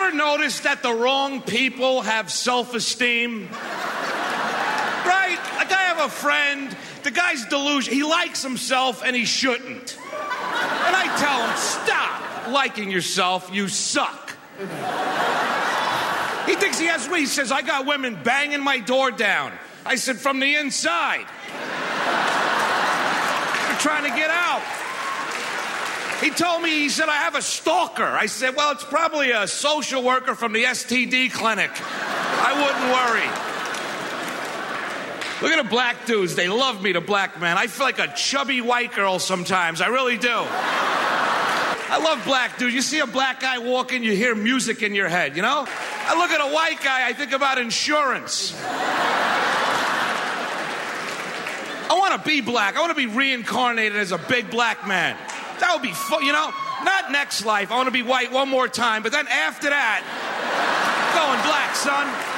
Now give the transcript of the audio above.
ever notice that the wrong people have self-esteem? Right? Like, I have a friend, the guy's delusional. He likes himself and he shouldn't. And I tell him, stop liking yourself, you suck. He thinks he has, he says, I got women banging my door down. I said, from the inside. They're trying to get out. He told me, he said, I have a stalker. I said, well, it's probably a social worker from the STD clinic. I wouldn't worry. Look at the black dudes. They love me, the black man. I feel like a chubby white girl sometimes. I really do. I love black dudes. You see a black guy walking, you hear music in your head, you know? I look at a white guy, I think about insurance. I want to be black. I want to be reincarnated as a big black man. That would be fun, you know? Not next life. I want to be white one more time, but then after that, going black, son.